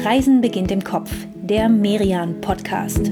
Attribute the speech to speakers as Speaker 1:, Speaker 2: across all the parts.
Speaker 1: Reisen beginnt im Kopf, der Merian-Podcast.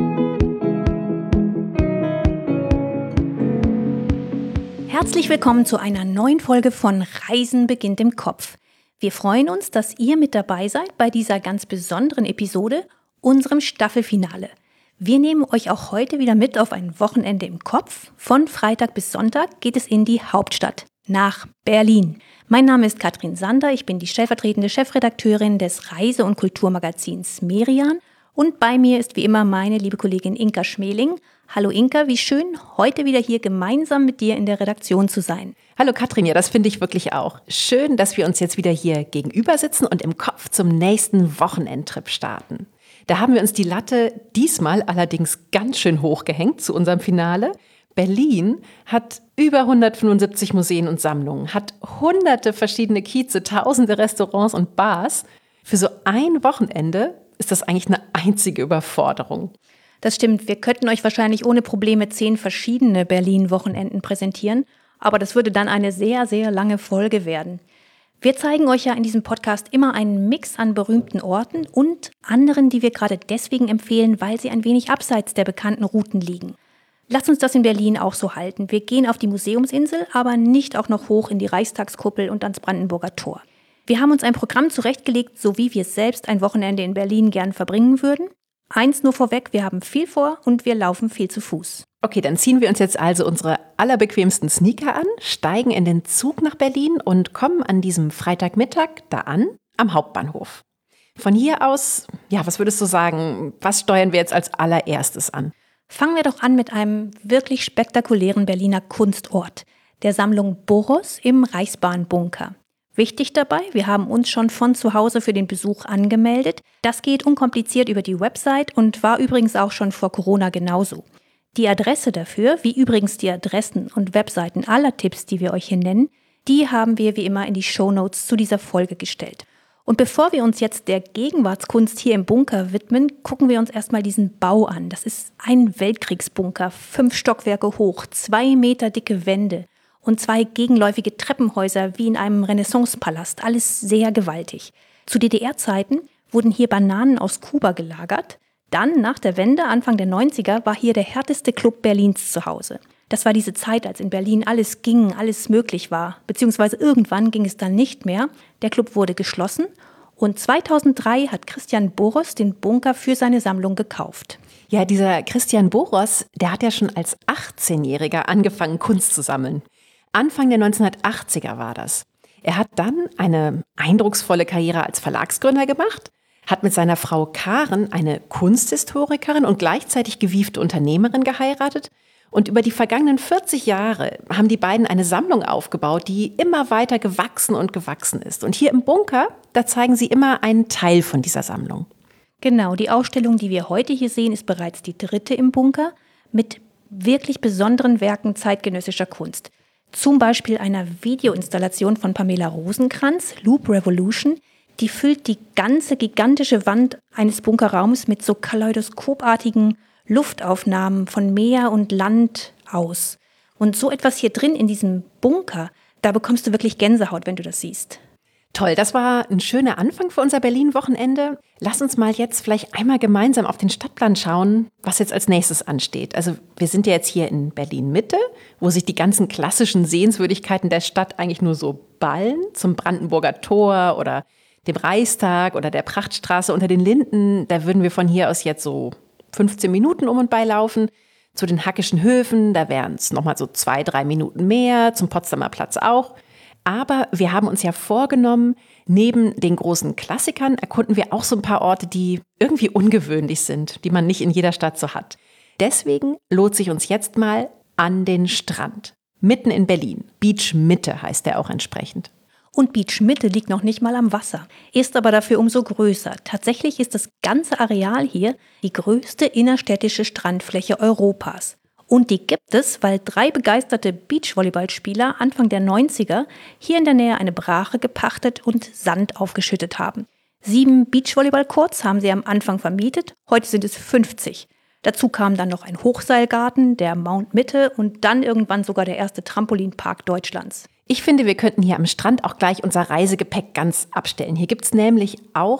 Speaker 1: Herzlich willkommen zu einer neuen Folge von Reisen beginnt im Kopf. Wir freuen uns, dass ihr mit dabei seid bei dieser ganz besonderen Episode, unserem Staffelfinale. Wir nehmen euch auch heute wieder mit auf ein Wochenende im Kopf. Von Freitag bis Sonntag geht es in die Hauptstadt, nach Berlin. Mein Name ist Katrin Sander, ich bin die stellvertretende Chefredakteurin des Reise- und Kulturmagazins Merian und bei mir ist wie immer meine liebe Kollegin Inka Schmeling. Hallo Inka, wie schön, heute wieder hier gemeinsam mit dir in der Redaktion zu sein.
Speaker 2: Hallo Katrin, ja, das finde ich wirklich auch. Schön, dass wir uns jetzt wieder hier gegenüber sitzen und im Kopf zum nächsten Wochenendtrip starten. Da haben wir uns die Latte diesmal allerdings ganz schön hochgehängt zu unserem Finale. Berlin hat über 175 Museen und Sammlungen, hat hunderte verschiedene Kieze, tausende Restaurants und Bars. Für so ein Wochenende ist das eigentlich eine einzige Überforderung.
Speaker 1: Das stimmt, wir könnten euch wahrscheinlich ohne Probleme 10 verschiedene Berlin-Wochenenden präsentieren, aber das würde dann eine sehr, sehr lange Folge werden. Wir zeigen euch ja in diesem Podcast immer einen Mix an berühmten Orten und anderen, die wir gerade deswegen empfehlen, weil sie ein wenig abseits der bekannten Routen liegen. Lasst uns das in Berlin auch so halten. Wir gehen auf die Museumsinsel, aber nicht auch noch hoch in die Reichstagskuppel und ans Brandenburger Tor. Wir haben uns ein Programm zurechtgelegt, so wie wir selbst ein Wochenende in Berlin gern verbringen würden. Eins nur vorweg, wir haben viel vor und wir laufen viel zu Fuß.
Speaker 2: Okay, dann ziehen wir uns jetzt also unsere allerbequemsten Sneaker an, steigen in den Zug nach Berlin und kommen an diesem Freitagmittag da an, am Hauptbahnhof. Von hier aus, ja, was würdest du sagen, was steuern wir jetzt als allererstes an?
Speaker 1: Fangen wir doch an mit einem wirklich spektakulären Berliner Kunstort, der Sammlung Boros im Reichsbahnbunker. Wichtig dabei, wir haben uns schon von zu Hause für den Besuch angemeldet. Das geht unkompliziert über die Website und war übrigens auch schon vor Corona genauso. Die Adresse dafür, wie übrigens die Adressen und Webseiten aller Tipps, die wir euch hier nennen, die haben wir wie immer in die Shownotes zu dieser Folge gestellt. Und bevor wir uns jetzt der Gegenwartskunst hier im Bunker widmen, gucken wir uns erstmal diesen Bau an. Das ist ein Weltkriegsbunker, 5 Stockwerke hoch, 2 Meter dicke Wände und 2 gegenläufige Treppenhäuser wie in einem Renaissancepalast. Alles sehr gewaltig. Zu DDR-Zeiten wurden hier Bananen aus Kuba gelagert. Dann, nach der Wende, Anfang der 90er, war hier der härteste Club Berlins zu Hause. Das war diese Zeit, als in Berlin alles ging, alles möglich war. Beziehungsweise irgendwann ging es dann nicht mehr. Der Club wurde geschlossen und 2003 hat Christian Boros den Bunker für seine Sammlung gekauft.
Speaker 2: Ja, dieser Christian Boros, der hat ja schon als 18-Jähriger angefangen, Kunst zu sammeln. Anfang der 1980er war das. Er hat dann eine eindrucksvolle Karriere als Verlagsgründer gemacht, hat mit seiner Frau Karen eine Kunsthistorikerin und gleichzeitig gewiefte Unternehmerin geheiratet. Und über die vergangenen 40 Jahre haben die beiden eine Sammlung aufgebaut, die immer weiter gewachsen und gewachsen ist. Und hier im Bunker, da zeigen sie immer einen Teil von dieser Sammlung.
Speaker 1: Genau, die Ausstellung, die wir heute hier sehen, ist bereits die 3. im Bunker mit wirklich besonderen Werken zeitgenössischer Kunst. Zum Beispiel einer Videoinstallation von Pamela Rosenkrantz, Loop Revolution. Die füllt die ganze gigantische Wand eines Bunkerraums mit so kaleidoskopartigen Luftaufnahmen von Meer und Land aus. Und so etwas hier drin in diesem Bunker, da bekommst du wirklich Gänsehaut, wenn du das siehst.
Speaker 2: Toll, das war ein schöner Anfang für unser Berlin-Wochenende. Lass uns mal jetzt vielleicht einmal gemeinsam auf den Stadtplan schauen, was jetzt als nächstes ansteht. Also wir sind ja jetzt hier in Berlin-Mitte, wo sich die ganzen klassischen Sehenswürdigkeiten der Stadt eigentlich nur so ballen, zum Brandenburger Tor oder dem Reichstag oder der Prachtstraße unter den Linden. Da würden wir von hier aus jetzt so 15 Minuten um und bei laufen. Zu den Hackischen Höfen, da wären es nochmal so 2-3 Minuten mehr, zum Potsdamer Platz auch. Aber wir haben uns ja vorgenommen, neben den großen Klassikern erkunden wir auch so ein paar Orte, die irgendwie ungewöhnlich sind, die man nicht in jeder Stadt so hat. Deswegen lohnt sich uns jetzt mal an den Strand, mitten in Berlin. Beach Mitte heißt der auch entsprechend.
Speaker 1: Und Beach Mitte liegt noch nicht mal am Wasser, ist aber dafür umso größer. Tatsächlich ist das ganze Areal hier die größte innerstädtische Strandfläche Europas. Und die gibt es, weil 3 begeisterte Beachvolleyballspieler Anfang der 90er hier in der Nähe eine Brache gepachtet und Sand aufgeschüttet haben. 7 Beachvolleyballcourts haben sie am Anfang vermietet, heute sind es 50. Dazu kam dann noch ein Hochseilgarten, der Mount Mitte und dann irgendwann sogar der erste Trampolinpark Deutschlands.
Speaker 2: Ich finde, wir könnten hier am Strand auch gleich unser Reisegepäck ganz abstellen. Hier gibt es nämlich auch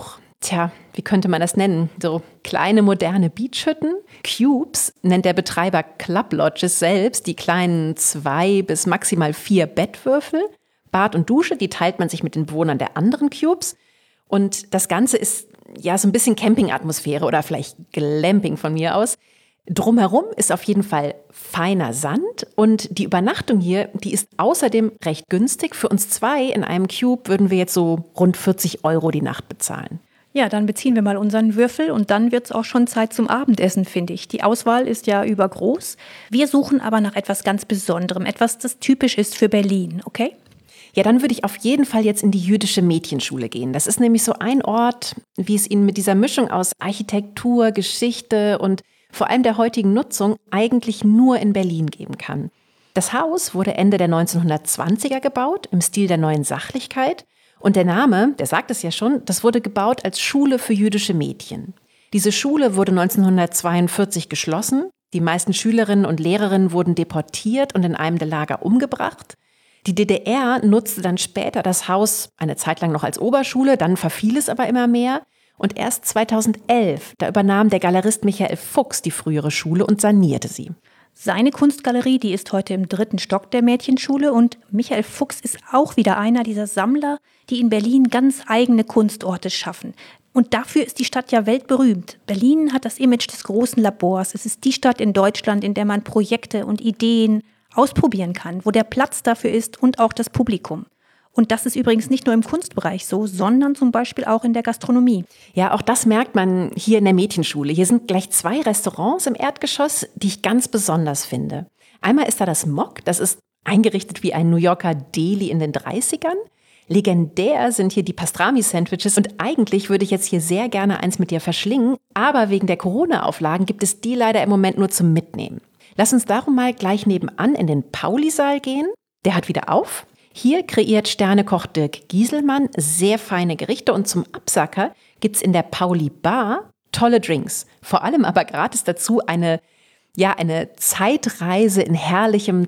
Speaker 2: Tja, wie könnte man das nennen? So kleine moderne Beachhütten. Cubes nennt der Betreiber Club Lodges selbst, die kleinen 2 bis maximal 4 Bettwürfel. Bad und Dusche, die teilt man sich mit den Bewohnern der anderen Cubes. Und das Ganze ist ja so ein bisschen Campingatmosphäre oder vielleicht Glamping von mir aus. Drumherum ist auf jeden Fall feiner Sand und die Übernachtung hier, die ist außerdem recht günstig. Für uns 2 in einem Cube würden wir jetzt so rund 40 € die Nacht bezahlen.
Speaker 1: Ja, dann beziehen wir mal unseren Würfel und dann wird's auch schon Zeit zum Abendessen, finde ich. Die Auswahl ist ja übergroß. Wir suchen aber nach etwas ganz Besonderem, etwas, das typisch ist für Berlin, okay?
Speaker 2: Ja, dann würde ich auf jeden Fall jetzt in die jüdische Mädchenschule gehen. Das ist nämlich so ein Ort, wie es Ihnen mit dieser Mischung aus Architektur, Geschichte und vor allem der heutigen Nutzung eigentlich nur in Berlin geben kann. Das Haus wurde Ende der 1920er gebaut, im Stil der Neuen Sachlichkeit. Und der Name, der sagt es ja schon, das wurde gebaut als Schule für jüdische Mädchen. Diese Schule wurde 1942 geschlossen. Die meisten Schülerinnen und Lehrerinnen wurden deportiert und in einem der Lager umgebracht. Die DDR nutzte dann später das Haus eine Zeit lang noch als Oberschule, dann verfiel es aber immer mehr. Und erst 2011, da übernahm der Galerist Michael Fuchs die frühere Schule und sanierte sie.
Speaker 1: Seine Kunstgalerie, die ist heute im 3. Stock der Mädchenschule und Michael Fuchs ist auch wieder einer dieser Sammler, die in Berlin ganz eigene Kunstorte schaffen. Und dafür ist die Stadt ja weltberühmt. Berlin hat das Image des großen Labors. Es ist die Stadt in Deutschland, in der man Projekte und Ideen ausprobieren kann, wo der Platz dafür ist und auch das Publikum. Und das ist übrigens nicht nur im Kunstbereich so, sondern zum Beispiel auch in der Gastronomie.
Speaker 2: Ja, auch das merkt man hier in der Mädchenschule. Hier sind gleich 2 Restaurants im Erdgeschoss, die ich ganz besonders finde. Einmal ist da das Mock, das ist eingerichtet wie ein New Yorker Deli in den 30ern. Legendär sind hier die Pastrami-Sandwiches und eigentlich würde ich jetzt hier sehr gerne eins mit dir verschlingen, aber wegen der Corona-Auflagen gibt es die leider im Moment nur zum Mitnehmen. Lass uns darum mal gleich nebenan in den Pauli-Saal gehen. Der hat wieder auf. Hier kreiert Sternekoch Dirk Gieselmann sehr feine Gerichte und zum Absacker gibt's in der Pauli Bar tolle Drinks. Vor allem aber gratis dazu eine Zeitreise in herrlichem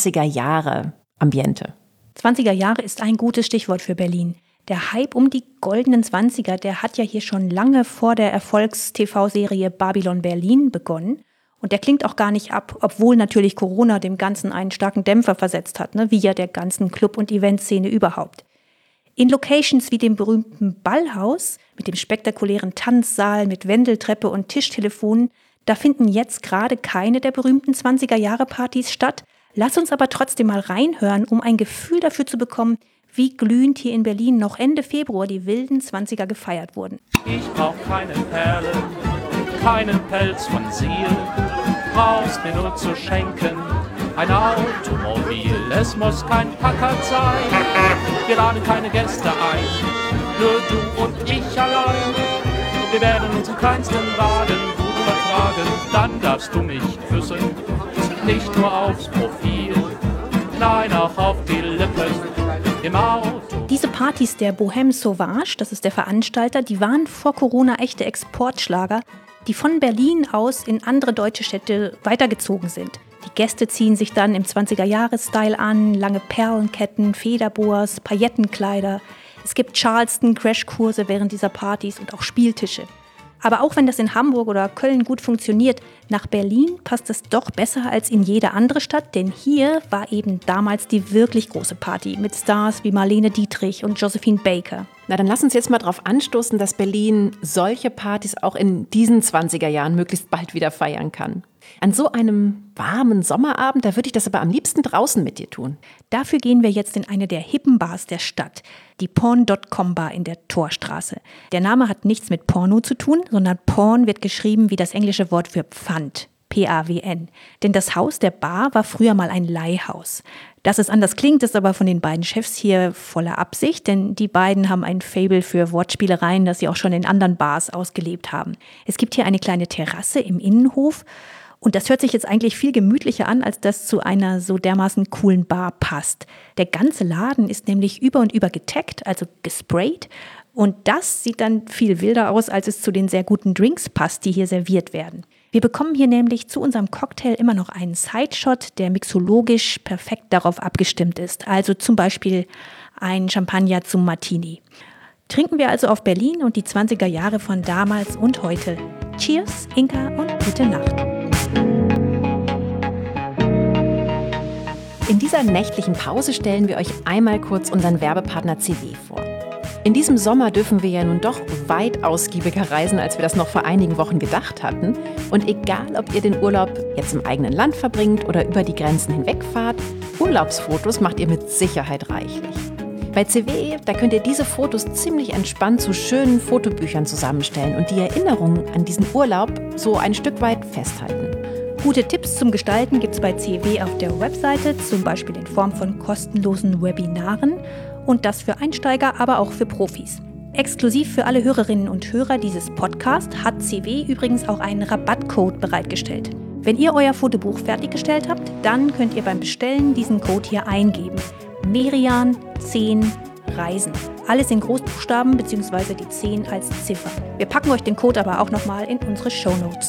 Speaker 2: 20er-Jahre-Ambiente.
Speaker 1: 20er Jahre ist ein gutes Stichwort für Berlin. Der Hype um die goldenen 20er, der hat ja hier schon lange vor der Erfolgs-TV-Serie Babylon Berlin begonnen. Und der klingt auch gar nicht ab, obwohl natürlich Corona dem Ganzen einen starken Dämpfer versetzt hat, wie ja der ganzen Club- und Eventszene überhaupt. In Locations wie dem berühmten Ballhaus mit dem spektakulären Tanzsaal mit Wendeltreppe und Tischtelefonen, da finden jetzt gerade keine der berühmten 20er-Jahre-Partys statt. Lass uns aber trotzdem mal reinhören, um ein Gefühl dafür zu bekommen, wie glühend hier in Berlin noch Ende Februar die wilden 20er gefeiert wurden.
Speaker 3: Ich brauch keine Perlen, keinen Pelz von Seal, brauchst mir nur zu schenken ein Automobil. Es muss kein Packard sein, wir laden keine Gäste ein, nur du und ich allein. Wir werden unseren kleinsten Wagen gut übertragen, dann darfst du mich küssen, nicht nur aufs Profil, nein auch auf die Lippen im Auto.
Speaker 1: Diese Partys der Bohème Sauvage, das ist der Veranstalter, die waren vor Corona echte Exportschlager, die von Berlin aus in andere deutsche Städte weitergezogen sind. Die Gäste ziehen sich dann im 20er-Jahre-Style an, lange Perlenketten, Federboas, Paillettenkleider. Es gibt Charleston-Crashkurse während dieser Partys und auch Spieltische. Aber auch wenn das in Hamburg oder Köln gut funktioniert, nach Berlin passt es doch besser als in jede andere Stadt, denn hier war eben damals die wirklich große Party mit Stars wie Marlene Dietrich und Josephine Baker.
Speaker 2: Na, dann lass uns jetzt mal darauf anstoßen, dass Berlin solche Partys auch in diesen 20er Jahren möglichst bald wieder feiern kann. An so einem warmen Sommerabend, da würde ich das aber am liebsten draußen mit dir tun.
Speaker 1: Dafür gehen wir jetzt in eine der hippen Bars der Stadt, die Porn.com Bar in der Torstraße. Der Name hat nichts mit Porno zu tun, sondern Porn wird geschrieben wie das englische Wort für Pfand, P-A-W-N. Denn das Haus der Bar war früher mal ein Leihhaus. Dass es anders klingt, ist aber von den beiden Chefs hier voller Absicht, denn die beiden haben ein Faible für Wortspielereien, das sie auch schon in anderen Bars ausgelebt haben. Es gibt hier eine kleine Terrasse im Innenhof. Und das hört sich jetzt eigentlich viel gemütlicher an, als das zu einer so dermaßen coolen Bar passt. Der ganze Laden ist nämlich über und über getaggt, also gesprayt. Und das sieht dann viel wilder aus, als es zu den sehr guten Drinks passt, die hier serviert werden. Wir bekommen hier nämlich zu unserem Cocktail immer noch einen Sideshot, der mixologisch perfekt darauf abgestimmt ist. Also zum Beispiel ein Champagner zum Martini. Trinken wir also auf Berlin und die 20er Jahre von damals und heute. Cheers, Inka, und gute Nacht.
Speaker 2: In dieser nächtlichen Pause stellen wir euch einmal kurz unseren Werbepartner CW vor. In diesem Sommer dürfen wir ja nun doch weit ausgiebiger reisen, als wir das noch vor einigen Wochen gedacht hatten. Und egal, ob ihr den Urlaub jetzt im eigenen Land verbringt oder über die Grenzen hinwegfahrt, Urlaubsfotos macht ihr mit Sicherheit reichlich. Bei CW, da könnt ihr diese Fotos ziemlich entspannt zu schönen Fotobüchern zusammenstellen und die Erinnerungen an diesen Urlaub so ein Stück weit festhalten.
Speaker 1: Gute Tipps zum Gestalten gibt es bei CW auf der Webseite, zum Beispiel in Form von kostenlosen Webinaren. Und das für Einsteiger, aber auch für Profis. Exklusiv für alle Hörerinnen und Hörer dieses Podcasts hat CW übrigens auch einen Rabattcode bereitgestellt. Wenn ihr euer Fotobuch fertiggestellt habt, dann könnt ihr beim Bestellen diesen Code hier eingeben. Merian 10 Reisen. Alles in Großbuchstaben bzw. die 10 als Ziffer. Wir packen euch den Code aber auch nochmal in unsere Shownotes.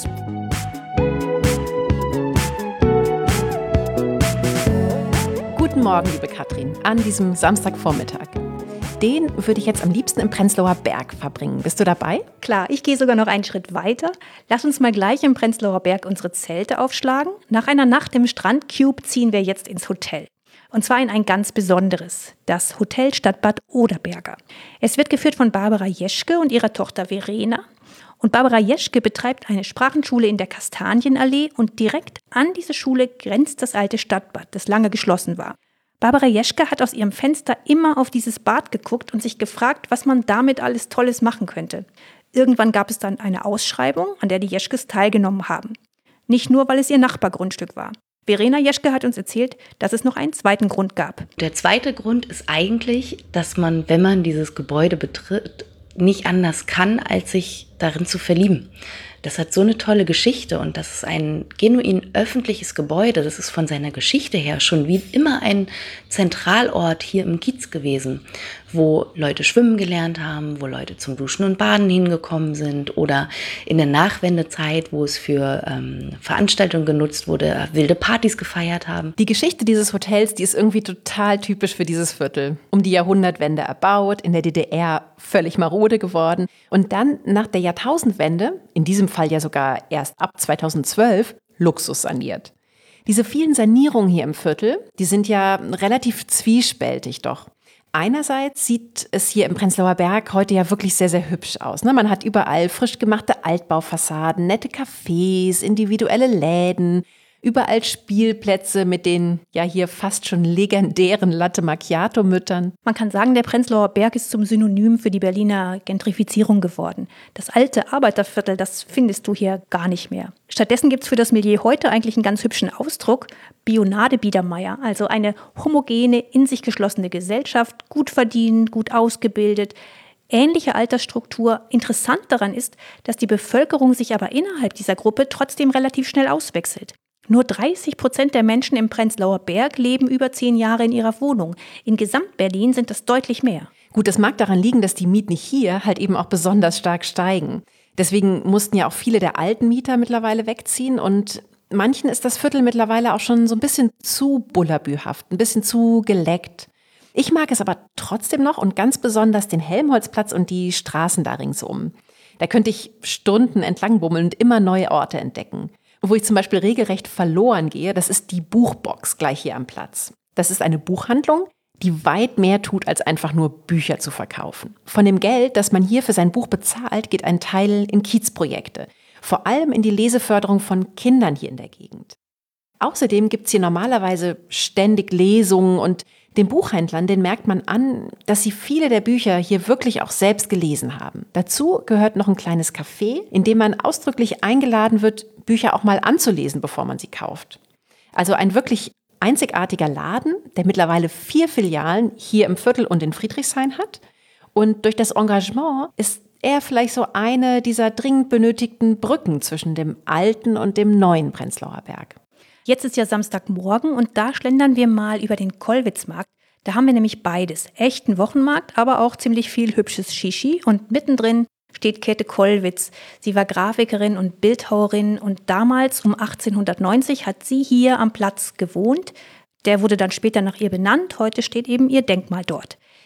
Speaker 2: Guten Morgen, liebe Katrin, an diesem Samstagvormittag. Den würde ich jetzt am liebsten im Prenzlauer Berg verbringen. Bist du dabei?
Speaker 1: Klar, ich gehe sogar noch einen Schritt weiter. Lass uns mal gleich im Prenzlauer Berg unsere Zelte aufschlagen. Nach einer Nacht im Strandcube ziehen wir jetzt ins Hotel. Und zwar in ein ganz besonderes, das Hotel Stadtbad Oderberger. Es wird geführt von Barbara Jeschke und ihrer Tochter Verena. Und Barbara Jeschke betreibt eine Sprachenschule in der Kastanienallee und direkt an diese Schule grenzt das alte Stadtbad, das lange geschlossen war. Barbara Jeschke hat aus ihrem Fenster immer auf dieses Bad geguckt und sich gefragt, was man damit alles Tolles machen könnte. Irgendwann gab es dann eine Ausschreibung, an der die Jeschkes teilgenommen haben. Nicht nur, weil es ihr Nachbargrundstück war. Verena Jeschke hat uns erzählt, dass es noch einen zweiten Grund gab.
Speaker 4: Der zweite Grund ist eigentlich, dass man, wenn man dieses Gebäude betritt, nicht anders kann, als sich darin zu verlieben. Das hat so eine tolle Geschichte und das ist ein genuin öffentliches Gebäude. Das ist von seiner Geschichte her schon wie immer ein Zentralort hier im Kiez gewesen, wo Leute schwimmen gelernt haben, wo Leute zum Duschen und Baden hingekommen sind oder in der Nachwendezeit, wo es für Veranstaltungen genutzt wurde, wilde Partys gefeiert haben.
Speaker 2: Die Geschichte dieses Hotels, die ist irgendwie total typisch für dieses Viertel. Um die Jahrhundertwende erbaut, in der DDR völlig marode geworden und dann nach der Jahrtausendwende, in diesem Fall ja sogar erst ab 2012, Luxus saniert. Diese vielen Sanierungen hier im Viertel, die sind ja relativ zwiespältig doch. Einerseits sieht es hier im Prenzlauer Berg heute ja wirklich sehr, sehr hübsch aus. Man hat überall frisch gemachte Altbaufassaden, nette Cafés, individuelle Läden, überall Spielplätze mit den ja hier fast schon legendären Latte-Macchiato-Müttern.
Speaker 1: Man kann sagen, der Prenzlauer Berg ist zum Synonym für die Berliner Gentrifizierung geworden. Das alte Arbeiterviertel, das findest du hier gar nicht mehr. Stattdessen gibt es für das Milieu heute eigentlich einen ganz hübschen Ausdruck, Bionade Biedermeier, also eine homogene, in sich geschlossene Gesellschaft, gut verdient, gut ausgebildet, ähnliche Altersstruktur. Interessant daran ist, dass die Bevölkerung sich aber innerhalb dieser Gruppe trotzdem relativ schnell auswechselt. Nur 30% der Menschen im Prenzlauer Berg leben über 10 Jahre in ihrer Wohnung. In Gesamt-Berlin sind das deutlich mehr.
Speaker 2: Gut, das mag daran liegen, dass die Mieten hier halt eben auch besonders stark steigen. Deswegen mussten ja auch viele der alten Mieter mittlerweile wegziehen und manchen ist das Viertel mittlerweile auch schon so ein bisschen zu bullabühaft, ein bisschen zu geleckt. Ich mag es aber trotzdem noch und ganz besonders den Helmholtzplatz und die Straßen da ringsum. Da könnte ich Stunden entlang bummeln und immer neue Orte entdecken. Wo ich zum Beispiel regelrecht verloren gehe, das ist die Buchbox gleich hier am Platz. Das ist eine Buchhandlung, die weit mehr tut, als einfach nur Bücher zu verkaufen. Von dem Geld, das man hier für sein Buch bezahlt, geht ein Teil in Kiezprojekte. Vor allem in die Leseförderung von Kindern hier in der Gegend. Außerdem gibt es hier normalerweise ständig Lesungen und den Buchhändlern, den merkt man an, dass sie viele der Bücher hier wirklich auch selbst gelesen haben. Dazu gehört noch ein kleines Café, in dem man ausdrücklich eingeladen wird, Bücher auch mal anzulesen, bevor man sie kauft. Also ein wirklich einzigartiger Laden, der mittlerweile 4 Filialen hier im Viertel und in Friedrichshain hat. Und durch das Engagement ist er vielleicht so eine dieser dringend benötigten Brücken zwischen dem alten und dem neuen Prenzlauer Berg.
Speaker 1: Jetzt ist ja Samstagmorgen und da schlendern wir mal über den Kollwitzmarkt. Da haben wir nämlich beides. Echten Wochenmarkt, aber auch ziemlich viel hübsches Shishi. Und mittendrin steht Käthe Kollwitz. Sie war Grafikerin und Bildhauerin und damals um 1890 hat sie hier am Platz gewohnt. Der wurde dann später nach ihr benannt. Heute steht eben ihr Denkmal dort.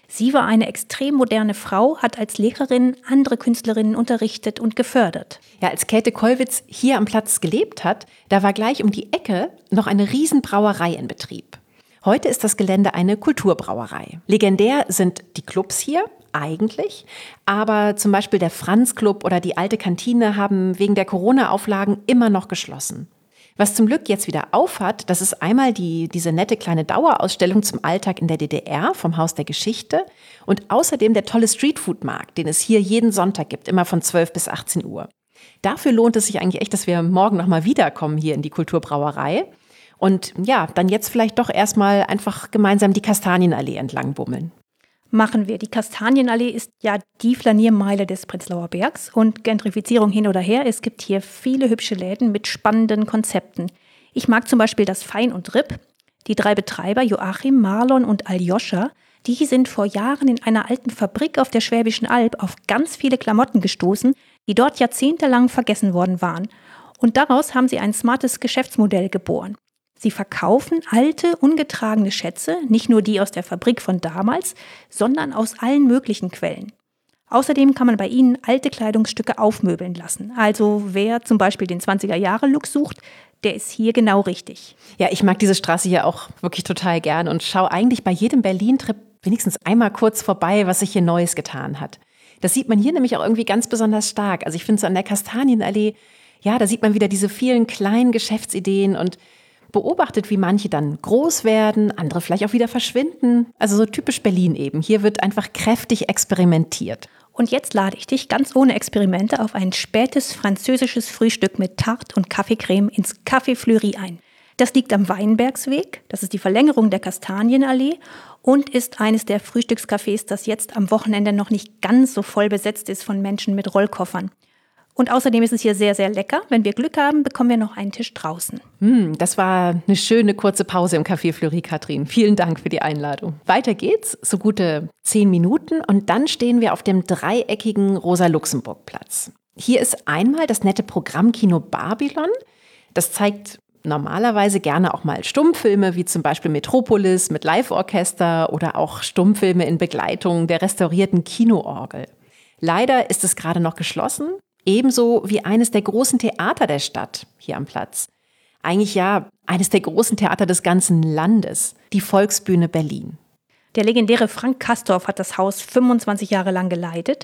Speaker 1: Sie war eine extrem moderne Frau, hat als Lehrerin andere Künstlerinnen unterrichtet und gefördert.
Speaker 2: Ja, als Käthe Kollwitz hier am Platz gelebt hat, da war gleich um die Ecke noch eine Riesenbrauerei in Betrieb. Heute ist das Gelände eine Kulturbrauerei. Legendär sind die Clubs hier, eigentlich, aber zum Beispiel der Franz-Club oder die alte Kantine haben wegen der Corona-Auflagen immer noch geschlossen. Was zum Glück jetzt wieder aufhat, das ist einmal diese nette kleine Dauerausstellung zum Alltag in der DDR vom Haus der Geschichte und außerdem der tolle Streetfood-Markt, den es hier jeden Sonntag gibt, immer von 12 bis 18 Uhr. Dafür lohnt es sich eigentlich echt, dass wir morgen nochmal wiederkommen hier in die Kulturbrauerei und ja, dann jetzt vielleicht doch erstmal einfach gemeinsam die Kastanienallee entlang bummeln.
Speaker 1: Machen wir. Die Kastanienallee ist ja die Flaniermeile des Prenzlauer Bergs und Gentrifizierung hin oder her. Es gibt hier viele hübsche Läden mit spannenden Konzepten. Ich mag zum Beispiel das Fein und Ripp. Die 3 Betreiber, Joachim, Marlon und Aljoscha, die sind vor Jahren in einer alten Fabrik auf der Schwäbischen Alb auf ganz viele Klamotten gestoßen, die dort jahrzehntelang vergessen worden waren. Und daraus haben sie ein smartes Geschäftsmodell geboren. Sie verkaufen alte, ungetragene Schätze, nicht nur die aus der Fabrik von damals, sondern aus allen möglichen Quellen. Außerdem kann man bei ihnen alte Kleidungsstücke aufmöbeln lassen. Also wer zum Beispiel den 20er-Jahre-Look sucht, der ist hier genau richtig.
Speaker 2: Ja, ich mag diese Straße hier auch wirklich total gern und schaue eigentlich bei jedem Berlin-Trip wenigstens einmal kurz vorbei, was sich hier Neues getan hat. Das sieht man hier nämlich auch irgendwie ganz besonders stark. Also ich finde so an der Kastanienallee, ja, da sieht man wieder diese vielen kleinen Geschäftsideen und beobachtet, wie manche dann groß werden, andere vielleicht auch wieder verschwinden. Also so typisch Berlin eben. Hier wird einfach kräftig experimentiert.
Speaker 1: Und jetzt lade ich dich ganz ohne Experimente auf ein spätes französisches Frühstück mit Tarte und Kaffeecreme ins Café Fleury ein. Das liegt am Weinbergsweg, das ist die Verlängerung der Kastanienallee und ist eines der Frühstückscafés, das jetzt am Wochenende noch nicht ganz so voll besetzt ist von Menschen mit Rollkoffern. Und außerdem ist es hier sehr, sehr lecker. Wenn wir Glück haben, bekommen wir noch einen Tisch draußen.
Speaker 2: Das war eine schöne kurze Pause im Café Fleury, Katrin. Vielen Dank für die Einladung. Weiter geht's, so gute 10 Minuten und dann stehen wir auf dem dreieckigen Rosa-Luxemburg-Platz. Hier ist einmal das nette Programmkino Babylon. Das zeigt normalerweise gerne auch mal Stummfilme, wie zum Beispiel Metropolis mit Live-Orchester oder auch Stummfilme in Begleitung der restaurierten Kinoorgel. Leider ist es gerade noch geschlossen. Ebenso wie eines der großen Theater der Stadt hier am Platz. Eigentlich ja eines der großen Theater des ganzen Landes, die Volksbühne Berlin.
Speaker 1: Der legendäre Frank Castorf hat das Haus 25 Jahre lang geleitet.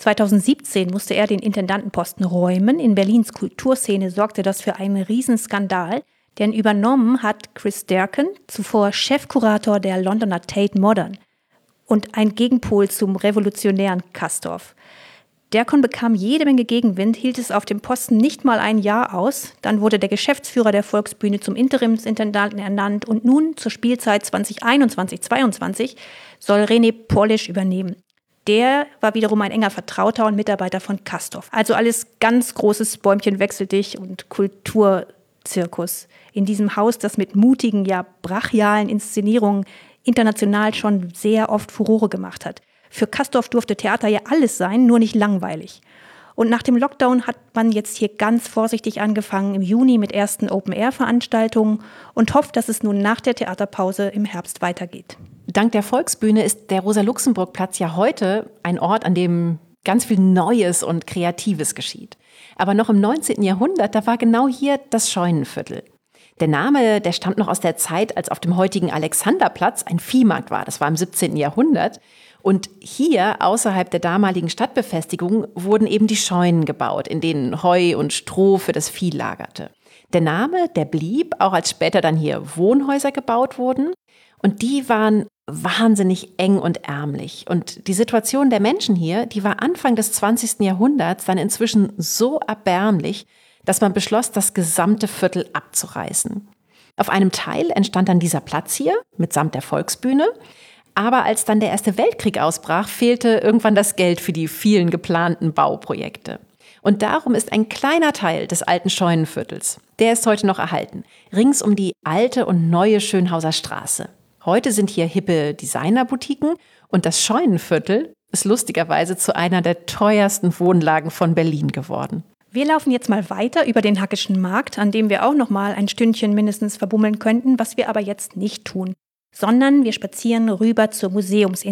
Speaker 1: 2017 musste er den Intendantenposten räumen. In Berlins Kulturszene sorgte das für einen Riesenskandal, denn übernommen hat Chris Derken, zuvor Chefkurator der Londoner Tate Modern und ein Gegenpol zum revolutionären Castorf. Derken bekam jede Menge Gegenwind, hielt es auf dem Posten nicht mal ein Jahr aus. Dann wurde der Geschäftsführer der Volksbühne zum Interimsintendanten ernannt und nun zur Spielzeit 2021/22 soll René Polish übernehmen. Der war wiederum ein enger Vertrauter und Mitarbeiter von Castorf. Also alles ganz großes Bäumchen wechsel dich und Kulturzirkus. In diesem Haus, das mit mutigen, ja brachialen Inszenierungen international schon sehr oft Furore gemacht hat. Für Castorf durfte Theater ja alles sein, nur nicht langweilig. Und nach dem Lockdown hat man jetzt hier ganz vorsichtig angefangen, im Juni mit ersten Open-Air-Veranstaltungen und hofft, dass es nun nach der Theaterpause im Herbst weitergeht.
Speaker 2: Dank der Volksbühne ist der Rosa-Luxemburg-Platz ja heute ein Ort, an dem ganz viel Neues und Kreatives geschieht. Aber noch im 19. Jahrhundert, da war genau hier das Scheunenviertel. Der Name, der stammt noch aus der Zeit, als auf dem heutigen Alexanderplatz ein Viehmarkt war. Das war im 17. Jahrhundert. Und hier, außerhalb der damaligen Stadtbefestigung, wurden eben die Scheunen gebaut, in denen Heu und Stroh für das Vieh lagerte. Der Name, der blieb, auch als später dann hier Wohnhäuser gebaut wurden. Und die waren wahnsinnig eng und ärmlich. Und die Situation der Menschen hier, die war Anfang des 20. Jahrhunderts dann inzwischen so erbärmlich, dass man beschloss, das gesamte Viertel abzureißen. Auf einem Teil entstand dann dieser Platz hier, mitsamt der Volksbühne. Aber als dann der Erste Weltkrieg ausbrach, fehlte irgendwann das Geld für die vielen geplanten Bauprojekte. Und darum ist ein kleiner Teil des alten Scheunenviertels, der ist heute noch erhalten, rings um die alte und neue Schönhauser Straße. Heute sind hier hippe Designerboutiquen und das Scheunenviertel ist lustigerweise zu einer der teuersten Wohnlagen von Berlin geworden.
Speaker 1: Wir laufen jetzt mal weiter über den Hackischen Markt, an dem wir auch noch mal ein Stündchen mindestens verbummeln könnten, was wir aber jetzt nicht tun. Sondern wir spazieren rüber zur Museumsinsel.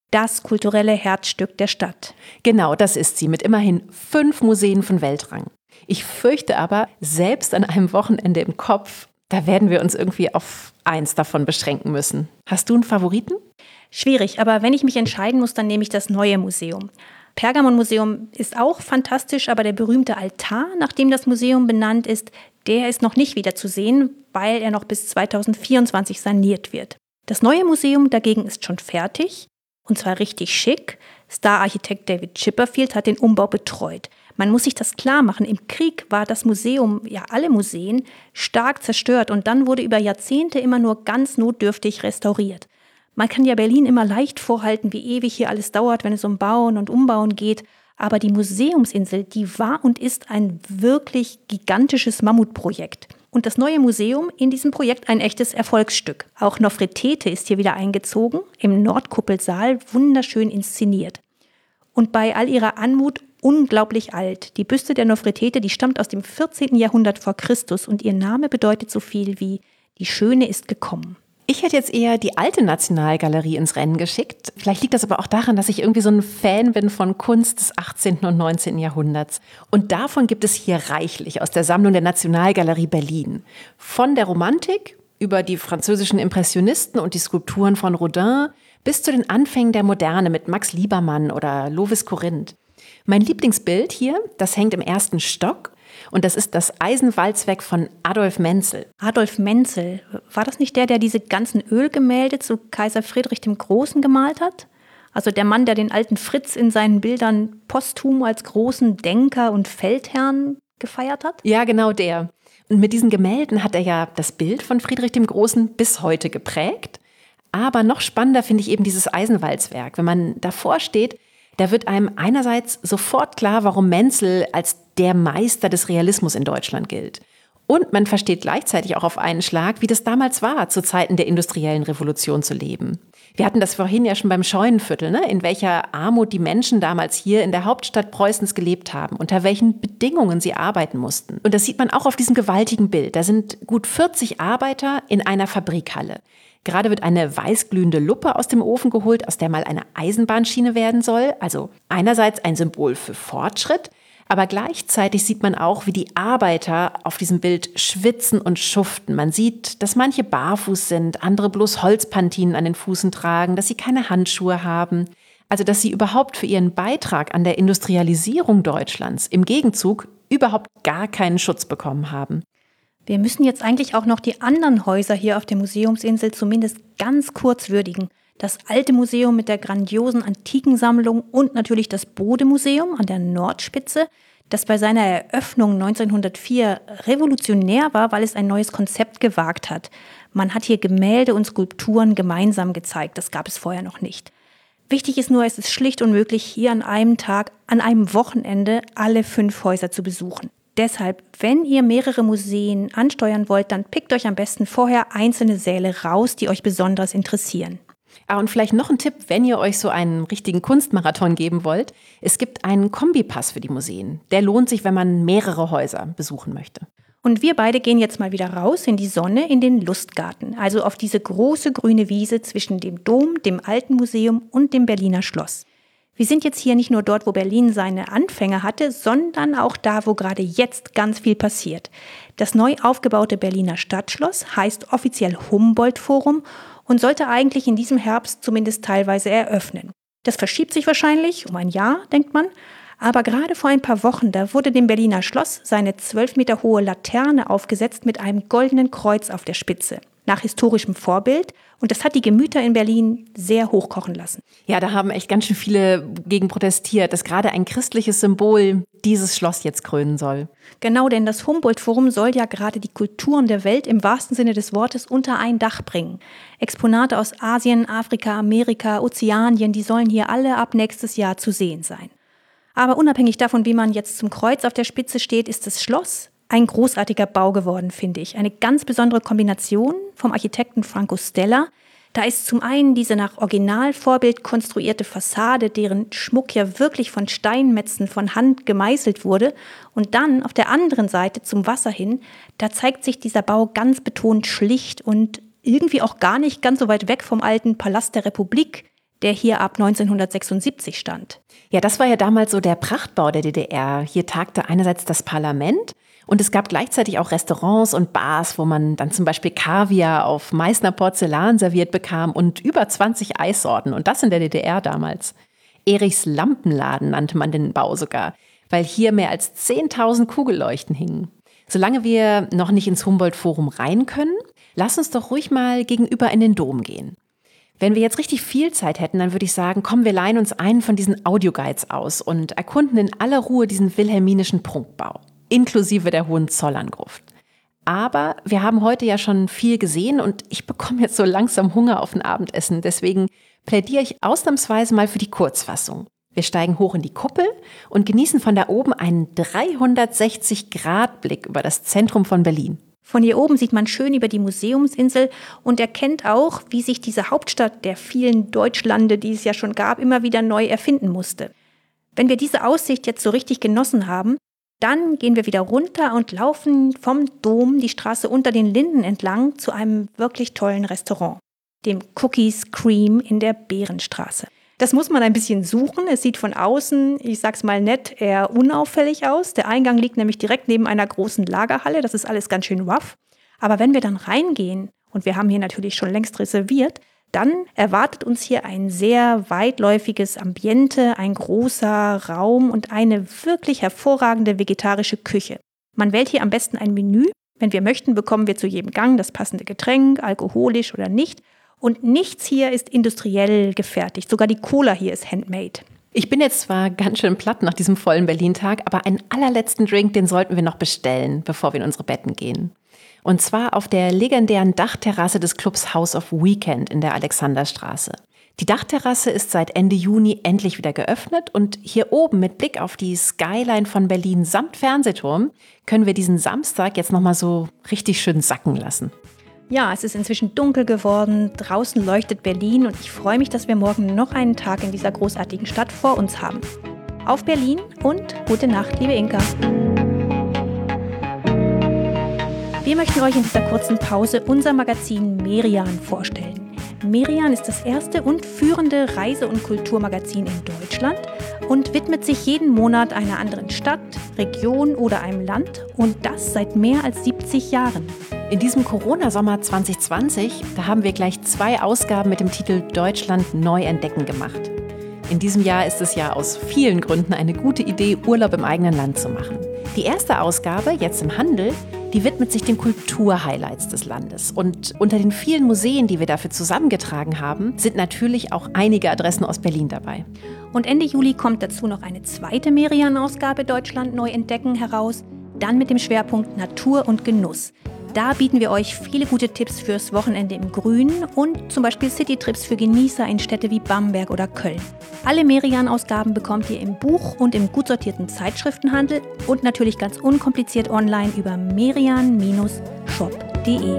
Speaker 1: Das kulturelle Herzstück der Stadt.
Speaker 2: Genau, das ist sie, mit immerhin 5 Museen von Weltrang. Ich fürchte aber, selbst an einem Wochenende im Kopf, da werden wir uns irgendwie auf eins davon beschränken müssen. Hast du einen Favoriten?
Speaker 1: Schwierig, aber wenn ich mich entscheiden muss, dann nehme ich das neue Museum. Pergamon-Museum ist auch fantastisch, aber der berühmte Altar, nach dem das Museum benannt ist, der ist noch nicht wieder zu sehen, weil er noch bis 2024 saniert wird. Das neue Museum dagegen ist schon fertig, und zwar richtig schick. Star-Architekt David Chipperfield hat den Umbau betreut. Man muss sich das klar machen, im Krieg war das Museum, ja alle Museen, stark zerstört und dann wurde über Jahrzehnte immer nur ganz notdürftig restauriert. Man kann ja Berlin immer leicht vorhalten, wie ewig hier alles dauert, wenn es um Bauen und Umbauen geht, aber die Museumsinsel, die war und ist ein wirklich gigantisches Mammutprojekt. Und das neue Museum in diesem Projekt ein echtes Erfolgsstück. Auch Nofretete ist hier wieder eingezogen, im Nordkuppelsaal, wunderschön inszeniert. Und bei all ihrer Anmut unglaublich alt. Die Büste der Nofretete, die stammt aus dem 14. Jahrhundert vor Christus und ihr Name bedeutet so viel wie die Schöne ist gekommen.
Speaker 2: Ich hätte jetzt eher die alte Nationalgalerie ins Rennen geschickt. Vielleicht liegt das aber auch daran, dass ich irgendwie so ein Fan bin von Kunst des 18. und 19. Jahrhunderts. Und davon gibt es hier reichlich aus der Sammlung der Nationalgalerie Berlin. Von der Romantik über die französischen Impressionisten und die Skulpturen von Rodin bis zu den Anfängen der Moderne mit Max Liebermann oder Lovis Corinth. Mein Lieblingsbild hier, das hängt im 1. Stock. Und das ist das Eisenwalzwerk von Adolf Menzel.
Speaker 1: Adolf Menzel, war das nicht der diese ganzen Ölgemälde zu Kaiser Friedrich dem Großen gemalt hat? Also der Mann, der den alten Fritz in seinen Bildern posthum als großen Denker und Feldherrn gefeiert hat?
Speaker 2: Ja, genau der. Und mit diesen Gemälden hat er ja das Bild von Friedrich dem Großen bis heute geprägt. Aber noch spannender finde ich eben dieses Eisenwalzwerk. Wenn man davor steht, da wird einem einerseits sofort klar, warum Menzel als der Meister des Realismus in Deutschland gilt. Und man versteht gleichzeitig auch auf einen Schlag, wie das damals war, zu Zeiten der industriellen Revolution zu leben. Wir hatten das vorhin ja schon beim Scheunenviertel, ne? In welcher Armut die Menschen damals hier in der Hauptstadt Preußens gelebt haben, unter welchen Bedingungen sie arbeiten mussten. Und das sieht man auch auf diesem gewaltigen Bild. Da sind gut 40 Arbeiter in einer Fabrikhalle. Gerade wird eine weißglühende Luppe aus dem Ofen geholt, aus der mal eine Eisenbahnschiene werden soll. Also einerseits ein Symbol für Fortschritt, aber gleichzeitig sieht man auch, wie die Arbeiter auf diesem Bild schwitzen und schuften. Man sieht, dass manche barfuß sind, andere bloß Holzpantinen an den Füßen tragen, dass sie keine Handschuhe haben. Also dass sie überhaupt für ihren Beitrag an der Industrialisierung Deutschlands im Gegenzug überhaupt gar keinen Schutz bekommen haben.
Speaker 1: Wir müssen jetzt eigentlich auch noch die anderen Häuser hier auf der Museumsinsel zumindest ganz kurz würdigen. Das alte Museum mit der grandiosen Antikensammlung und natürlich das Bode-Museum an der Nordspitze, das bei seiner Eröffnung 1904 revolutionär war, weil es ein neues Konzept gewagt hat. Man hat hier Gemälde und Skulpturen gemeinsam gezeigt, das gab es vorher noch nicht. Wichtig ist nur, es ist schlicht unmöglich, hier an einem Tag, an einem Wochenende alle 5 Häuser zu besuchen. Deshalb, wenn ihr mehrere Museen ansteuern wollt, dann pickt euch am besten vorher einzelne Säle raus, die euch besonders interessieren.
Speaker 2: Und vielleicht noch ein Tipp, wenn ihr euch so einen richtigen Kunstmarathon geben wollt. Es gibt einen Kombipass für die Museen. Der lohnt sich, wenn man mehrere Häuser besuchen möchte.
Speaker 1: Und wir beide gehen jetzt mal wieder raus in die Sonne, in den Lustgarten. Also auf diese große grüne Wiese zwischen dem Dom, dem Alten Museum und dem Berliner Schloss. Wir sind jetzt hier nicht nur dort, wo Berlin seine Anfänge hatte, sondern auch da, wo gerade jetzt ganz viel passiert. Das neu aufgebaute Berliner Stadtschloss heißt offiziell Humboldt-Forum und sollte eigentlich in diesem Herbst zumindest teilweise eröffnen. Das verschiebt sich wahrscheinlich um ein Jahr, denkt man. Aber gerade vor ein paar Wochen, da wurde dem Berliner Schloss seine 12 Meter hohe Laterne aufgesetzt mit einem goldenen Kreuz auf der Spitze. Nach historischem Vorbild. Und das hat die Gemüter in Berlin sehr hochkochen lassen.
Speaker 2: Ja, da haben echt ganz schön viele gegen protestiert, dass gerade ein christliches Symbol dieses Schloss jetzt krönen soll.
Speaker 1: Genau, denn das Humboldt-Forum soll ja gerade die Kulturen der Welt im wahrsten Sinne des Wortes unter ein Dach bringen. Exponate aus Asien, Afrika, Amerika, Ozeanien, die sollen hier alle ab nächstes Jahr zu sehen sein. Aber unabhängig davon, wie man jetzt zum Kreuz auf der Spitze steht, ist das Schloss ein großartiger Bau geworden, finde ich. Eine ganz besondere Kombination vom Architekten Franco Stella. Da ist zum einen diese nach Originalvorbild konstruierte Fassade, deren Schmuck ja wirklich von Steinmetzen von Hand gemeißelt wurde. Und dann auf der anderen Seite zum Wasser hin, da zeigt sich dieser Bau ganz betont schlicht und irgendwie auch gar nicht ganz so weit weg vom alten Palast der Republik, der hier ab 1976 stand.
Speaker 2: Ja, das war ja damals so der Prachtbau der DDR. Hier tagte einerseits das Parlament und es gab gleichzeitig auch Restaurants und Bars, wo man dann zum Beispiel Kaviar auf Meißner Porzellan serviert bekam und über 20 Eissorten. Und das in der DDR damals. Erichs Lampenladen nannte man den Bau sogar, weil hier mehr als 10.000 Kugelleuchten hingen. Solange wir noch nicht ins Humboldt-Forum rein können, lass uns doch ruhig mal gegenüber in den Dom gehen. Wenn wir jetzt richtig viel Zeit hätten, dann würde ich sagen, komm, wir leihen uns einen von diesen Audioguides aus und erkunden in aller Ruhe diesen wilhelminischen Prunkbau, inklusive der Hohenzollern-Gruft. Aber wir haben heute ja schon viel gesehen und ich bekomme jetzt so langsam Hunger auf ein Abendessen. Deswegen plädiere ich ausnahmsweise mal für die Kurzfassung. Wir steigen hoch in die Kuppel und genießen von da oben einen 360-Grad-Blick über das Zentrum von Berlin.
Speaker 1: Von hier oben sieht man schön über die Museumsinsel und erkennt auch, wie sich diese Hauptstadt der vielen Deutschlande, die es ja schon gab, immer wieder neu erfinden musste. Wenn wir diese Aussicht jetzt so richtig genossen haben, dann gehen wir wieder runter und laufen vom Dom die Straße unter den Linden entlang zu einem wirklich tollen Restaurant, dem Cookies Cream in der Behrenstraße. Das muss man ein bisschen suchen. Es sieht von außen, ich sag's mal nett, eher unauffällig aus. Der Eingang liegt nämlich direkt neben einer großen Lagerhalle. Das ist alles ganz schön rough. Aber wenn wir dann reingehen, und wir haben hier natürlich schon längst reserviert, dann erwartet uns hier ein sehr weitläufiges Ambiente, ein großer Raum und eine wirklich hervorragende vegetarische Küche. Man wählt hier am besten ein Menü. Wenn wir möchten, bekommen wir zu jedem Gang das passende Getränk, alkoholisch oder nicht. Und nichts hier ist industriell gefertigt. Sogar die Cola hier ist handmade.
Speaker 2: Ich bin jetzt zwar ganz schön platt nach diesem vollen Berlin-Tag, aber einen allerletzten Drink, den sollten wir noch bestellen, bevor wir in unsere Betten gehen. Und zwar auf der legendären Dachterrasse des Clubs House of Weekend in der Alexanderstraße. Die Dachterrasse ist seit Ende Juni endlich wieder geöffnet und hier oben mit Blick auf die Skyline von Berlin samt Fernsehturm können wir diesen Samstag jetzt nochmal so richtig schön sacken lassen.
Speaker 1: Ja, es ist inzwischen dunkel geworden, draußen leuchtet Berlin und ich freue mich, dass wir morgen noch einen Tag in dieser großartigen Stadt vor uns haben. Auf Berlin und gute Nacht, liebe Inka. Wir möchten euch in dieser kurzen Pause unser Magazin Merian vorstellen. Merian ist das erste und führende Reise- und Kulturmagazin in Deutschland und widmet sich jeden Monat einer anderen Stadt, Region oder einem Land und das seit mehr als 70 Jahren.
Speaker 2: In diesem Corona-Sommer 2020, da haben wir gleich 2 Ausgaben mit dem Titel Deutschland neu entdecken gemacht. In diesem Jahr ist es ja aus vielen Gründen eine gute Idee, Urlaub im eigenen Land zu machen. Die erste Ausgabe, jetzt im Handel, die widmet sich den Kulturhighlights des Landes. Und unter den vielen Museen, die wir dafür zusammengetragen haben, sind natürlich auch einige Adressen aus Berlin dabei.
Speaker 1: Und Ende Juli kommt dazu noch eine zweite Merian-Ausgabe Deutschland neu entdecken heraus, dann mit dem Schwerpunkt Natur und Genuss. Da bieten wir euch viele gute Tipps fürs Wochenende im Grünen und zum Beispiel Citytrips für Genießer in Städte wie Bamberg oder Köln. Alle Merian-Ausgaben bekommt ihr im Buch und im gut sortierten Zeitschriftenhandel und natürlich ganz unkompliziert online über merian-shop.de.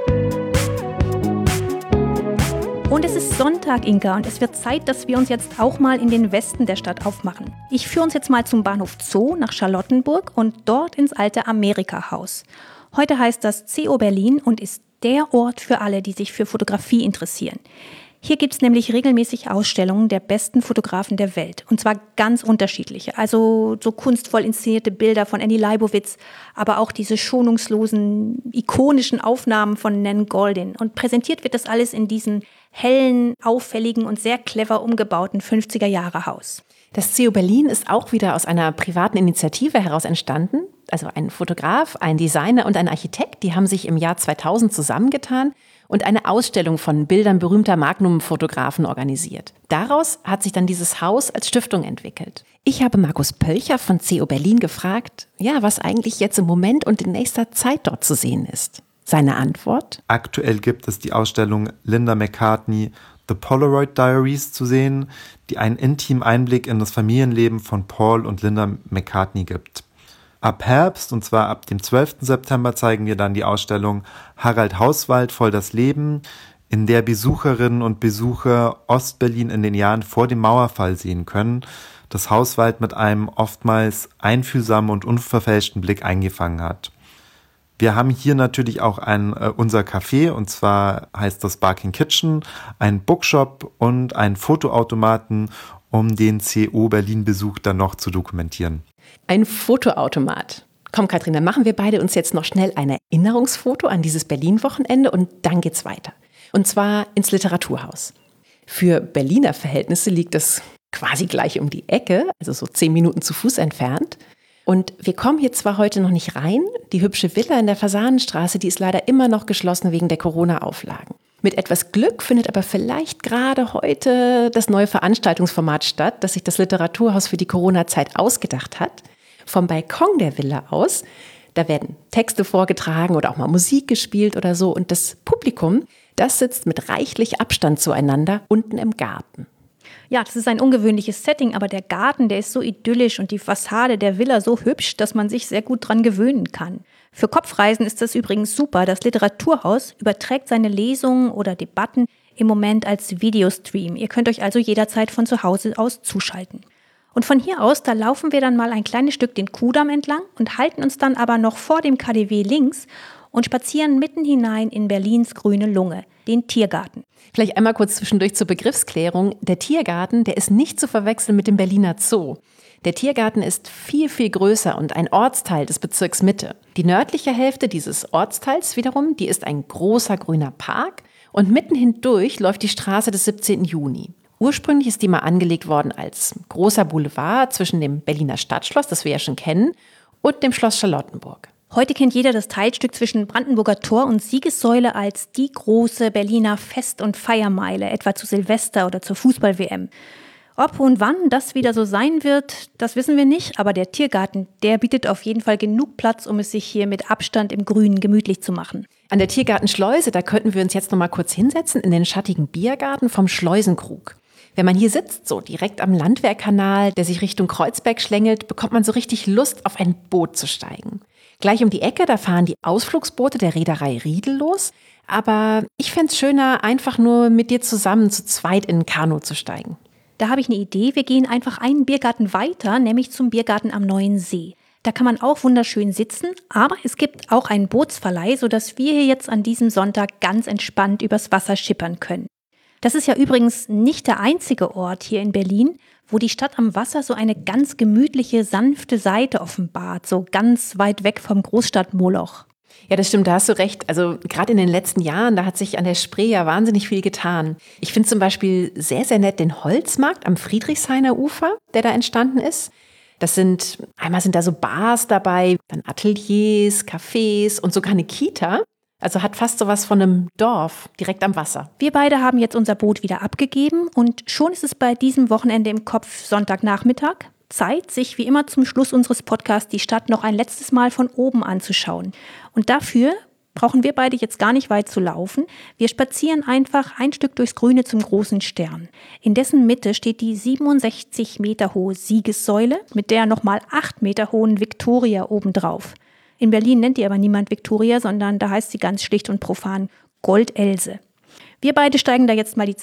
Speaker 1: Und es ist Sonntag, Inka, und es wird Zeit, dass wir uns jetzt auch mal in den Westen der Stadt aufmachen. Ich führe uns jetzt mal zum Bahnhof Zoo nach Charlottenburg und dort ins alte Amerika-Haus. Heute heißt das CO Berlin und ist der Ort für alle, die sich für Fotografie interessieren. Hier gibt es nämlich regelmäßig Ausstellungen der besten Fotografen der Welt. Und zwar ganz unterschiedliche. Also so kunstvoll inszenierte Bilder von Annie Leibovitz, aber auch diese schonungslosen, ikonischen Aufnahmen von Nan Goldin. Und präsentiert wird das alles in diesem hellen, auffälligen und sehr clever umgebauten 50er-Jahre-Haus.
Speaker 2: Das CO Berlin ist auch wieder aus einer privaten Initiative heraus entstanden. Also ein Fotograf, ein Designer und ein Architekt, die haben sich im Jahr 2000 zusammengetan und eine Ausstellung von Bildern berühmter Magnum-Fotografen organisiert. Daraus hat sich dann dieses Haus als Stiftung entwickelt. Ich habe Markus Pölcher von CO Berlin gefragt, ja, was eigentlich jetzt im Moment und in nächster Zeit dort zu sehen ist. Seine Antwort?
Speaker 5: Aktuell gibt es die Ausstellung Linda McCartney The Polaroid Diaries zu sehen, die einen intimen Einblick in das Familienleben von Paul und Linda McCartney gibt. Ab Herbst, und zwar ab dem 12. September, zeigen wir dann die Ausstellung Harald Hauswald voll das Leben, in der Besucherinnen und Besucher Ostberlin in den Jahren vor dem Mauerfall sehen können, das Hauswald mit einem oftmals einfühlsamen und unverfälschten Blick eingefangen hat. Wir haben hier natürlich auch unser Café, und zwar heißt das Barking Kitchen, ein Bookshop und einen Fotoautomaten, um den CO Berlin-Besuch dann noch zu dokumentieren.
Speaker 2: Ein Fotoautomat. Komm, Katrin, dann machen wir beide uns jetzt noch schnell ein Erinnerungsfoto an dieses Berlin-Wochenende und dann geht's weiter. Und zwar ins Literaturhaus. Für Berliner Verhältnisse liegt das quasi gleich um die Ecke, also so 10 Minuten zu Fuß entfernt. Und wir kommen hier zwar heute noch nicht rein, die hübsche Villa in der Fasanenstraße, die ist leider immer noch geschlossen wegen der Corona-Auflagen. Mit etwas Glück findet aber vielleicht gerade heute das neue Veranstaltungsformat statt, das sich das Literaturhaus für die Corona-Zeit ausgedacht hat. Vom Balkon der Villa aus, da werden Texte vorgetragen oder auch mal Musik gespielt oder so. Und das Publikum, das sitzt mit reichlich Abstand zueinander unten im Garten.
Speaker 1: Ja, das ist ein ungewöhnliches Setting, aber der Garten, der ist so idyllisch und die Fassade der Villa so hübsch, dass man sich sehr gut dran gewöhnen kann. Für Kopfreisen ist das übrigens super. Das Literaturhaus überträgt seine Lesungen oder Debatten im Moment als Videostream. Ihr könnt euch also jederzeit von zu Hause aus zuschalten. Und von hier aus, da laufen wir dann mal ein kleines Stück den Kudamm entlang und halten uns dann aber noch vor dem KaDeWe links und spazieren mitten hinein in Berlins grüne Lunge, den Tiergarten.
Speaker 2: Vielleicht einmal kurz zwischendurch zur Begriffsklärung. Der Tiergarten, der ist nicht zu verwechseln mit dem Berliner Zoo. Der Tiergarten ist viel, viel größer und ein Ortsteil des Bezirks Mitte. Die nördliche Hälfte dieses Ortsteils wiederum, die ist ein großer grüner Park und mitten hindurch läuft die Straße des 17. Juni. Ursprünglich ist die mal angelegt worden als großer Boulevard zwischen dem Berliner Stadtschloss, das wir ja schon kennen, und dem Schloss Charlottenburg.
Speaker 1: Heute kennt jeder das Teilstück zwischen Brandenburger Tor und Siegessäule als die große Berliner Fest- und Feiermeile, etwa zu Silvester oder zur Fußball-WM. Ob und wann das wieder so sein wird, das wissen wir nicht, aber der Tiergarten, der bietet auf jeden Fall genug Platz, um es sich hier mit Abstand im Grünen gemütlich zu machen.
Speaker 2: An der Tiergartenschleuse, da könnten wir uns jetzt noch mal kurz hinsetzen in den schattigen Biergarten vom Schleusenkrug. Wenn man hier sitzt, so direkt am Landwehrkanal, der sich Richtung Kreuzberg schlängelt, bekommt man so richtig Lust, auf ein Boot zu steigen. Gleich um die Ecke, da fahren die Ausflugsboote der Reederei Riedel los. Aber ich fände es schöner, einfach nur mit dir zusammen zu zweit in ein Kanu zu steigen.
Speaker 1: Da habe ich eine Idee. Wir gehen einfach einen Biergarten weiter, nämlich zum Biergarten am Neuen See. Da kann man auch wunderschön sitzen, aber es gibt auch einen Bootsverleih, sodass wir hier jetzt an diesem Sonntag ganz entspannt übers Wasser schippern können. Das ist ja übrigens nicht der einzige Ort hier in Berlin, wo die Stadt am Wasser so eine ganz gemütliche, sanfte Seite offenbart, so ganz weit weg vom Großstadtmoloch.
Speaker 2: Ja, das stimmt, da hast du recht. Also gerade in den letzten Jahren, da hat sich an der Spree ja wahnsinnig viel getan. Ich finde zum Beispiel sehr, sehr nett den Holzmarkt am Friedrichshainer Ufer, der da entstanden ist. Einmal sind da so Bars dabei, dann Ateliers, Cafés und sogar eine Kita. Also hat fast sowas von einem Dorf direkt am Wasser.
Speaker 1: Wir beide haben jetzt unser Boot wieder abgegeben und schon ist es bei diesem Wochenende im Kopf Sonntagnachmittag. Zeit, sich wie immer zum Schluss unseres Podcasts die Stadt noch ein letztes Mal von oben anzuschauen. Und dafür brauchen wir beide jetzt gar nicht weit zu laufen. Wir spazieren einfach ein Stück durchs Grüne zum großen Stern. In dessen Mitte steht die 67 Meter hohe Siegessäule mit der nochmal 8 Meter hohen Viktoria obendrauf. In Berlin nennt die aber niemand Viktoria, sondern da heißt sie ganz schlicht und profan Goldelse. Wir beide steigen da jetzt mal die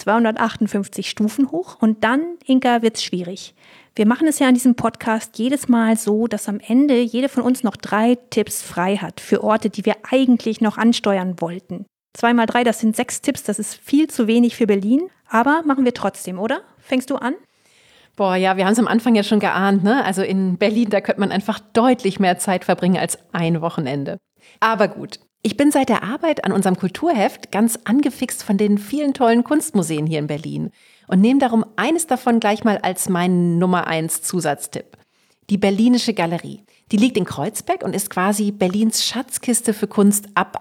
Speaker 1: 258 Stufen hoch und dann, Inka, wird's schwierig. Wir machen es ja an diesem Podcast jedes Mal so, dass am Ende jede von uns noch 3 Tipps frei hat für Orte, die wir eigentlich noch ansteuern wollten. 2 mal 3, das sind 6 Tipps, das ist viel zu wenig für Berlin, aber machen wir trotzdem, oder? Fängst du an?
Speaker 2: Boah, ja, wir haben es am Anfang ja schon geahnt, ne? Also in Berlin, da könnte man einfach deutlich mehr Zeit verbringen als ein Wochenende. Aber gut, ich bin seit der Arbeit an unserem Kulturheft ganz angefixt von den vielen tollen Kunstmuseen hier in Berlin und nehme darum eines davon gleich mal als meinen Nummer 1 Zusatztipp. Die Berlinische Galerie. Die liegt in Kreuzberg und ist quasi Berlins Schatzkiste für Kunst ab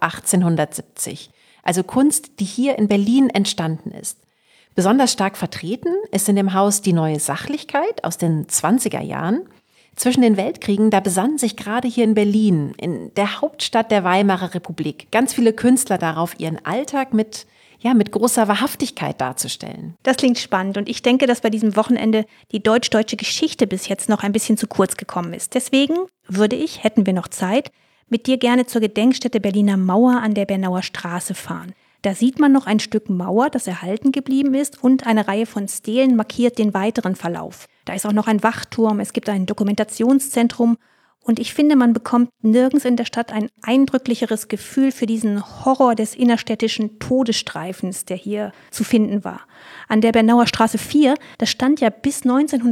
Speaker 2: 1870. Also Kunst, die hier in Berlin entstanden ist. Besonders stark vertreten ist in dem Haus die Neue Sachlichkeit aus den 20er Jahren. Zwischen den Weltkriegen, da besannen sich gerade hier in Berlin, in der Hauptstadt der Weimarer Republik, ganz viele Künstler darauf, ihren Alltag mit großer Wahrhaftigkeit darzustellen.
Speaker 1: Das klingt spannend und ich denke, dass bei diesem Wochenende die deutsch-deutsche Geschichte bis jetzt noch ein bisschen zu kurz gekommen ist. Deswegen hätten wir noch Zeit, mit dir gerne zur Gedenkstätte Berliner Mauer an der Bernauer Straße fahren. Da sieht man noch ein Stück Mauer, das erhalten geblieben ist und eine Reihe von Stelen markiert den weiteren Verlauf. Da ist auch noch ein Wachturm, es gibt ein Dokumentationszentrum Und ich finde, man bekommt nirgends in der Stadt ein eindrücklicheres Gefühl für diesen Horror des innerstädtischen Todesstreifens, der hier zu finden war. An der Bernauer Straße 4, da stand ja bis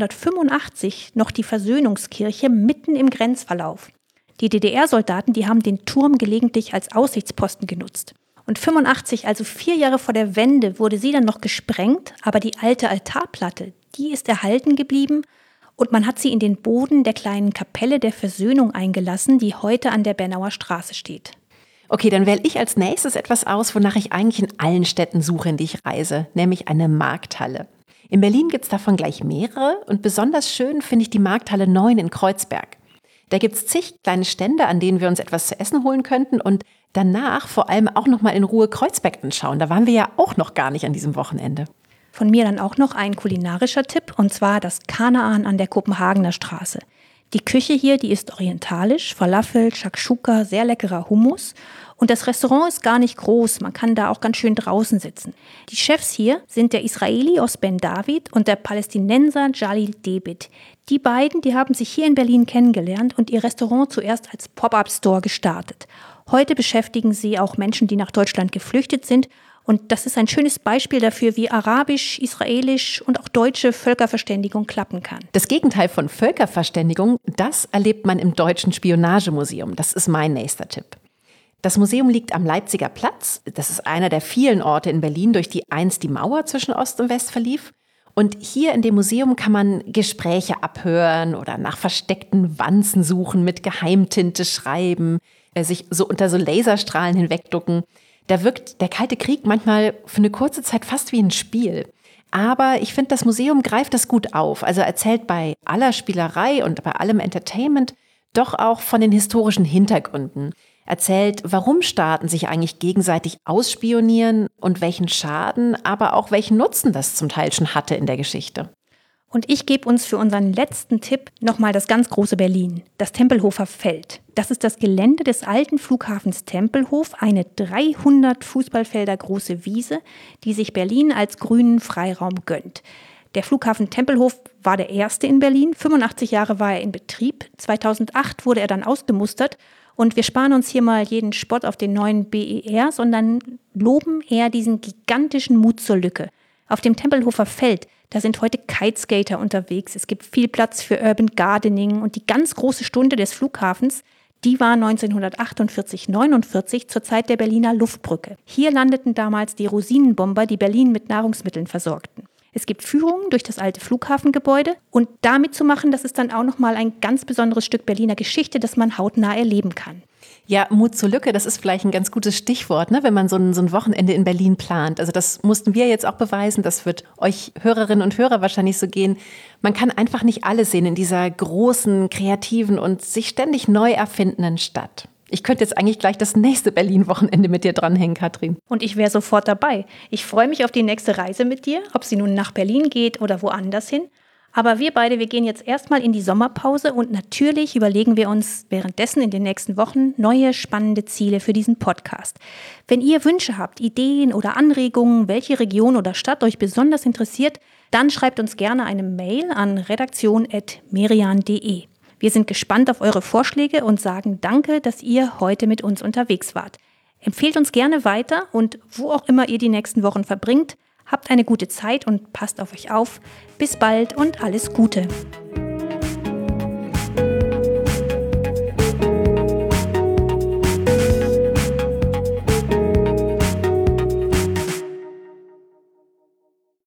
Speaker 1: 1985 noch die Versöhnungskirche mitten im Grenzverlauf. Die DDR-Soldaten, die haben den Turm gelegentlich als Aussichtsposten genutzt. Und 85, also 4 Jahre vor der Wende, wurde sie dann noch gesprengt, aber die alte Altarplatte, die ist erhalten geblieben. Und man hat sie in den Boden der kleinen Kapelle der Versöhnung eingelassen, die heute an der Bernauer Straße steht.
Speaker 2: Okay, dann wähle ich als nächstes etwas aus, wonach ich eigentlich in allen Städten suche, in die ich reise, nämlich eine Markthalle. In Berlin gibt es davon gleich mehrere und besonders schön finde ich die Markthalle 9 in Kreuzberg. Da gibt es zig kleine Stände, an denen wir uns etwas zu essen holen könnten und danach vor allem auch noch mal in Ruhe Kreuzberg anschauen. Da waren wir ja auch noch gar nicht an diesem Wochenende.
Speaker 1: Von mir dann auch noch ein kulinarischer Tipp, und zwar das Kanaan an der Kopenhagener Straße. Die Küche hier, die ist orientalisch, Falafel, Shakshuka, sehr leckerer Hummus. Und das Restaurant ist gar nicht groß, man kann da auch ganz schön draußen sitzen. Die Chefs hier sind der Israeli Osben David und der Palästinenser Jalil Debit. Die beiden, die haben sich hier in Berlin kennengelernt und ihr Restaurant zuerst als Pop-up-Store gestartet. Heute beschäftigen sie auch Menschen, die nach Deutschland geflüchtet sind. Und das ist ein schönes Beispiel dafür, wie arabisch, israelisch und auch deutsche Völkerverständigung klappen kann.
Speaker 2: Das Gegenteil von Völkerverständigung, das erlebt man im Deutschen Spionagemuseum. Das ist mein nächster Tipp. Das Museum liegt am Leipziger Platz. Das ist einer der vielen Orte in Berlin, durch die einst die Mauer zwischen Ost und West verlief. Und hier in dem Museum kann man Gespräche abhören oder nach versteckten Wanzen suchen, mit Geheimtinte schreiben, sich so unter so Laserstrahlen hinwegducken. Da wirkt der Kalte Krieg manchmal für eine kurze Zeit fast wie ein Spiel. Aber ich finde, das Museum greift das gut auf. Also erzählt bei aller Spielerei und bei allem Entertainment doch auch von den historischen Hintergründen. Erzählt, warum Staaten sich eigentlich gegenseitig ausspionieren und welchen Schaden, aber auch welchen Nutzen das zum Teil schon hatte in der Geschichte.
Speaker 1: Und ich gebe uns für unseren letzten Tipp nochmal das ganz große Berlin, das Tempelhofer Feld. Das ist das Gelände des alten Flughafens Tempelhof, eine 300 Fußballfelder große Wiese, die sich Berlin als grünen Freiraum gönnt. Der Flughafen Tempelhof war der erste in Berlin, 85 Jahre war er in Betrieb, 2008 wurde er dann ausgemustert. Und wir sparen uns hier mal jeden Spott auf den neuen BER, sondern loben eher diesen gigantischen Mut zur Lücke. Auf dem Tempelhofer Feld, da sind heute Kiteskater unterwegs. Es gibt viel Platz für Urban Gardening und die ganz große Stunde des Flughafens, die war 1948/49 zur Zeit der Berliner Luftbrücke. Hier landeten damals die Rosinenbomber, die Berlin mit Nahrungsmitteln versorgten. Es gibt Führungen durch das alte Flughafengebäude und damit zu machen, das ist dann auch nochmal ein ganz besonderes Stück Berliner Geschichte, das man hautnah erleben kann.
Speaker 2: Ja, Mut zur Lücke, das ist vielleicht ein ganz gutes Stichwort, ne, wenn man so ein Wochenende in Berlin plant. Also das mussten wir jetzt auch beweisen, das wird euch Hörerinnen und Hörer wahrscheinlich so gehen. Man kann einfach nicht alles sehen in dieser großen, kreativen und sich ständig neu erfindenden Stadt. Ich könnte jetzt eigentlich gleich das nächste Berlin-Wochenende mit dir dranhängen, Katrin.
Speaker 1: Und ich wäre sofort dabei. Ich freue mich auf die nächste Reise mit dir, ob sie nun nach Berlin geht oder woanders hin. Aber wir beide, wir gehen jetzt erstmal in die Sommerpause und natürlich überlegen wir uns währenddessen in den nächsten Wochen neue spannende Ziele für diesen Podcast. Wenn ihr Wünsche habt, Ideen oder Anregungen, welche Region oder Stadt euch besonders interessiert, dann schreibt uns gerne eine Mail an redaktion@merian.de. Wir sind gespannt auf eure Vorschläge und sagen danke, dass ihr heute mit uns unterwegs wart. Empfehlt uns gerne weiter und wo auch immer ihr die nächsten Wochen verbringt, habt eine gute Zeit und passt auf euch auf. Bis bald und alles Gute.